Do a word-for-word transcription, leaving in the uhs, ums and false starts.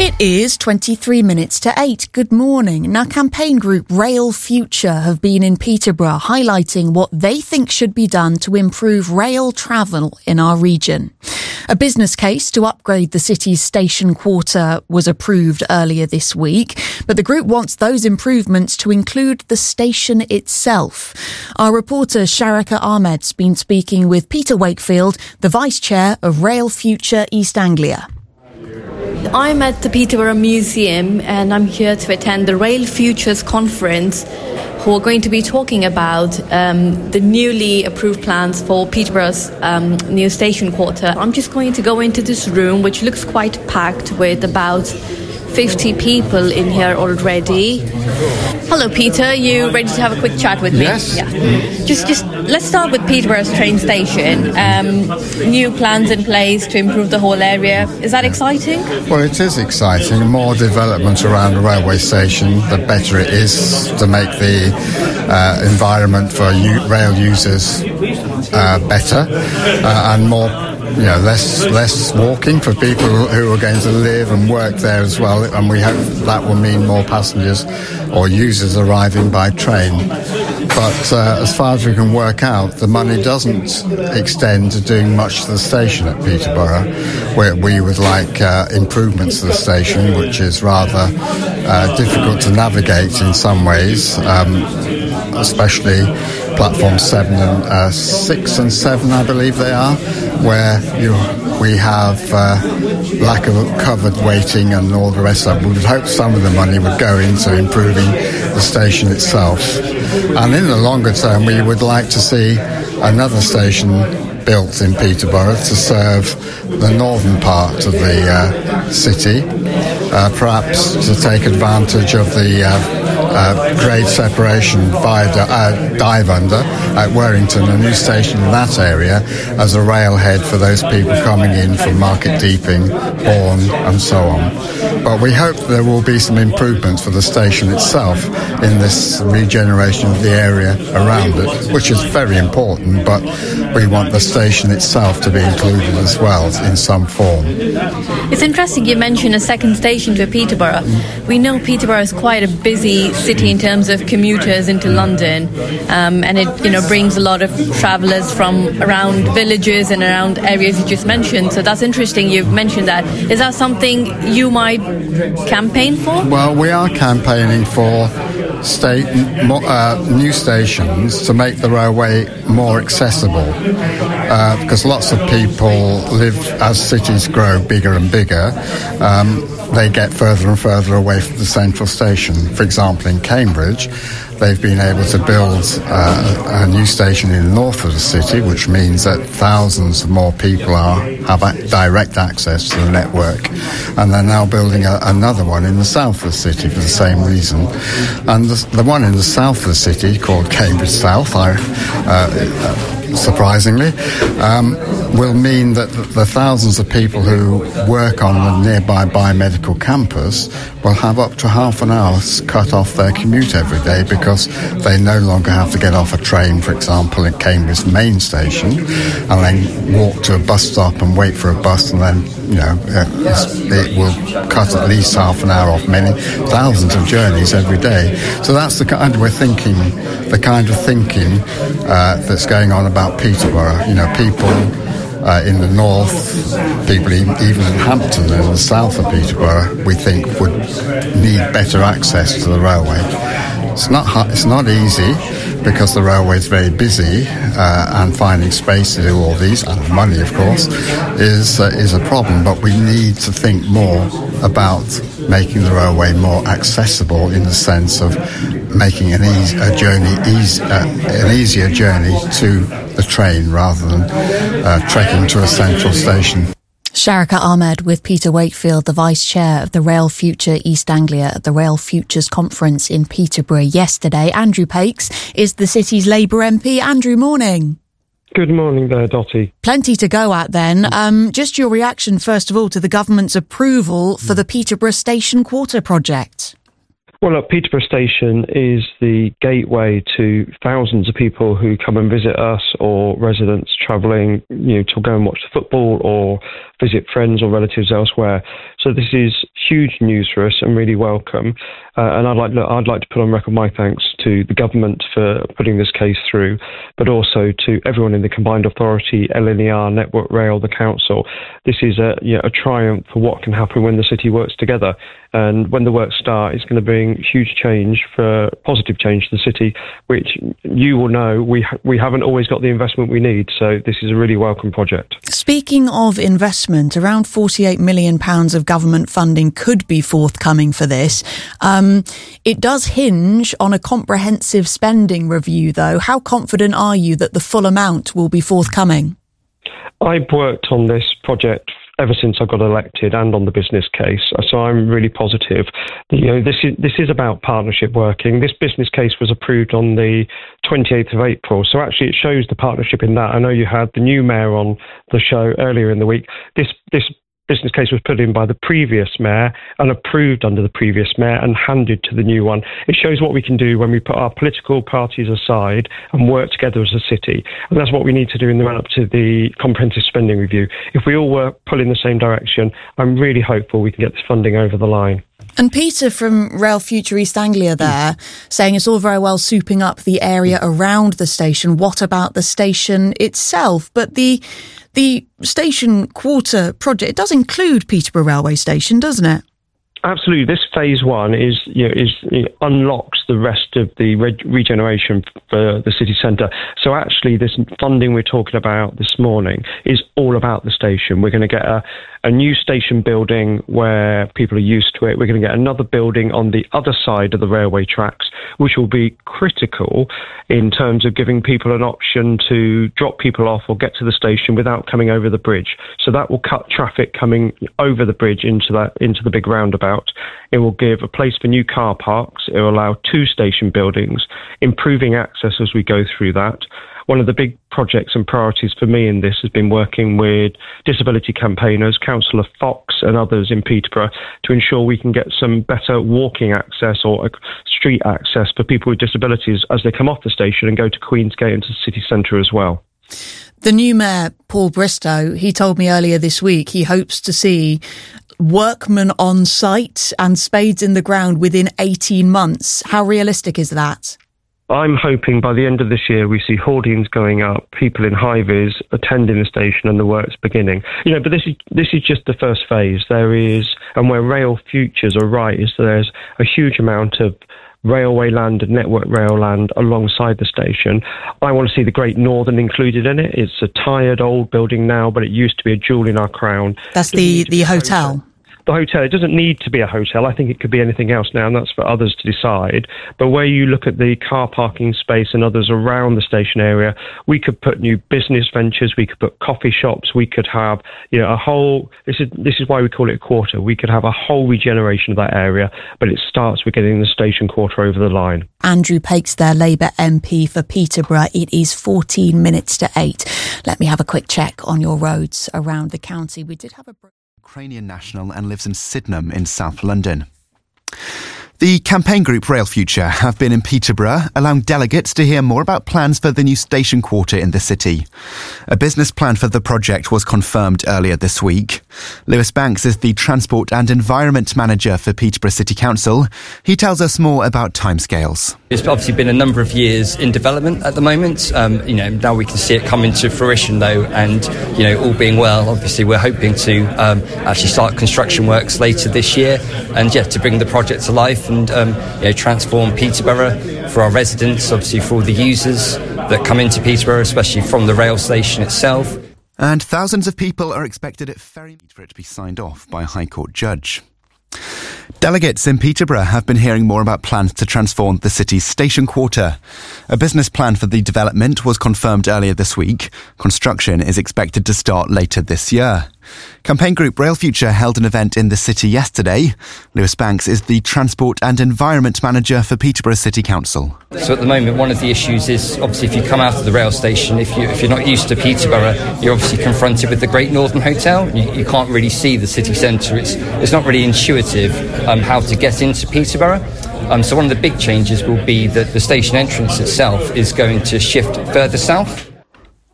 It is twenty-three minutes to eight. Good morning. Now, campaign group Rail Future have been in Peterborough highlighting what they think should be done to improve rail travel in our region. A business case to upgrade the city's station quarter was approved earlier this week, but the group wants those improvements to include the station itself. Our reporter Sharika Ahmed's been speaking with Peter Wakefield, the Vice Chair of Rail Future East Anglia. I'm at the Peterborough Museum and I'm here to attend the Rail Futures conference, who are going to be talking about um, the newly approved plans for Peterborough's um, new station quarter. I'm just going to go into this room, which looks quite packed with about fifty people in here already. Hello, Peter. You ready to have a quick chat with me? Yes. Yeah. Just, just let's start with Peterborough's train station. Um, new plans in place to improve the whole area. Is that exciting? Well, it is exciting. The more development around the railway station, the better it is to make the uh, environment for u- rail users uh, better uh, and more. You know, less less walking for people who are going to live and work there as well, and we hope that will mean more passengers or users arriving by train. But uh, as far as we can work out, the money doesn't extend to doing much to the station at Peterborough, where we would like uh, improvements to the station, which is rather uh, difficult to navigate in some ways, um, especially platforms seven and uh, six and seven, I believe they are, where you we have uh, lack of covered waiting and all the rest of it. We would hope some of the money would go into improving the station itself. And in the longer term, we would like to see another station built in Peterborough to serve the northern part of the uh, city, uh, perhaps to take advantage of the uh, uh, grade separation viaduct, uh, dive under at Warrington, a new station in that area as a railhead for those people coming in from Market Deeping, Bourne and so on. But we hope there will be some improvements for the station itself in this regeneration of the area around it, which is very important, but we want the station itself to be included as well in some form. It's interesting you mentioned a second station to Peterborough. Mm. We know Peterborough is quite a busy city in terms of commuters into London, um, and it you know brings a lot of travellers from around villages and around areas you just mentioned. So that's interesting you've mentioned that. Is that something you might campaign for? Well, we are campaigning for state, uh, new stations to make the railway more accessible, uh, because lots of people live, as cities grow bigger and bigger, um, they get further and further away from the central station. For example, in Cambridge, they've been able to build uh, a new station in the north of the city, which means that thousands of more people are have a, direct access to the network. And they're now building a, another one in the south of the city for the same reason. And the, the one in the south of the city, called Cambridge South, I, uh, surprisingly, um, will mean that the thousands of people who work on the nearby biomedical campus will have up to half an hour cut off their commute every day, because they no longer have to get off a train, for example, at Cambridge main station, and then walk to a bus stop and wait for a bus, and then, you know, it will cut at least half an hour off many thousands of journeys every day. So that's the kind we're thinking, the kind of thinking uh, that's going on about Peterborough. You know, people Uh, in the north, people even in Hampton and the south of Peterborough, we think would need better access to the railway. It's not it's not easy, because the railway is very busy, uh, and finding space to do all these, and money, of course, is uh, is a problem. But we need to think more about making the railway more accessible, in the sense of making an easy, a journey easy, uh, an easier journey to the train rather than uh, trekking to a central station. Sharika Ahmed with Peter Wakefield, the Vice Chair of the Rail Future East Anglia at the Rail Futures Conference in Peterborough yesterday. Andrew Pakes is the city's Labour M P. Andrew, morning. Good morning there, Dottie. Plenty to go at then. Um, just your reaction, first of all, to the government's approval for the Peterborough Station Quarter project. Well, look, Peterborough Station is the gateway to thousands of people who come and visit us, or residents travelling, you know, to go and watch the football or visit friends or relatives elsewhere. So this is huge news for us and really welcome. Uh, and I'd like, look, I'd like to put on record my thanks to the government for putting this case through, but also to everyone in the Combined Authority, L N E R, Network Rail, the council. This is a, you know, a triumph for what can happen when the city works together. And when the work start, it's going to bring huge change, for positive change to the city, which you will know we ha- we haven't always got the investment we need. So this is a really welcome project. Speaking of investment, around forty-eight million pounds of government funding could be forthcoming for this. Um, it does hinge on a comprehensive spending review, though. How confident are you that the full amount will be forthcoming? I've worked on this project ever since I got elected, and on the business case. So I'm really positive that, you know, this is this is about partnership working. This business case was approved on the twenty-eighth of April. So actually it shows the partnership in that. I know you had the new mayor on the show earlier in the week. This this business case was put in by the previous mayor and approved under the previous mayor and handed to the new one. It shows what we can do when we put our political parties aside and work together as a city. And that's what we need to do in the run-up to the comprehensive spending review. If we all work, pull in the same direction, I'm really hopeful we can get this funding over the line. And Peter from Rail Future East Anglia there, saying it's all very well souping up the area around the station. What about the station itself? But the the station quarter project, it does include Peterborough Railway Station, doesn't it? Absolutely. This phase one is, you know, is you know, unlocks the rest of the re- regeneration for the city centre. So actually, this funding we're talking about this morning is all about the station. We're going to get a, a new station building where people are used to it. We're going to get another building on the other side of the railway tracks, which will be critical in terms of giving people an option to drop people off or get to the station without coming over the bridge. So that will cut traffic coming over the bridge into that into the big roundabout. It will give a place for new car parks. It will allow two station buildings, improving access as we go through that. One of the big projects and priorities for me in this has been working with disability campaigners, Councillor Fox and others in Peterborough, to ensure we can get some better walking access or street access for people with disabilities as they come off the station and go to Queensgate into the city centre as well. The new mayor, Paul Bristow, he told me earlier this week he hopes to see workmen on site and spades in the ground within eighteen months. How realistic is that? I'm hoping by the end of this year we see hoardings going up, people in high-vis attending the station and the works beginning. You know, but this is this is just the first phase. There is, and where Rail Futures are right, is there's a huge amount of railway land and Network Rail land alongside the station. I want to see the Great Northern included in it. It's a tired old building now, but it used to be a jewel in our crown. That's the, the hotel. The hotel, it doesn't need to be a hotel. I think it could be anything else now, and that's for others to decide. But where you look at the car parking space and others around the station area, we could put new business ventures, we could put coffee shops, we could have, you know, a whole, this is this is why we call it a quarter. We could have a whole regeneration of that area, but it starts with getting the station quarter over the line. Andrew Pakes there, Labour M P for Peterborough. It is fourteen minutes to eight. Let me have a quick check on your roads around the county. We did have a... Ukrainian national and lives in Sydenham in South London. The campaign group Rail Future have been in Peterborough, allowing delegates to hear more about plans for the new station quarter in the city. A business plan for the project was confirmed earlier this week. Lewis Banks is the Transport and Environment Manager for Peterborough City Council. He tells us more about timescales. It's obviously been a number of years in development at the moment. Um, you know, now we can see it come into fruition though, and, you know, all being well, obviously we're hoping to um, actually start construction works later this year, and yeah, to bring the project to life and um, you know, transform Peterborough for our residents, obviously for all the users that come into Peterborough, especially from the rail station itself. And thousands of people are expected at Ferry for it to be signed off by a High Court judge. Delegates in Peterborough have been hearing more about plans to transform the city's station quarter. A business plan for the development was confirmed earlier this week. Construction is expected to start later this year. Campaign group Rail Future held an event in the city yesterday. Lewis Banks is the Transport and Environment Manager for Peterborough City Council. So at the moment, one of the issues is, obviously, if you come out of the rail station, if, you, if you're not used to Peterborough, you're obviously confronted with the Great Northern Hotel. You, you can't really see the city centre. It's, it's not really intuitive um, how to get into Peterborough. Um, so one of the big changes will be that the station entrance itself is going to shift further south.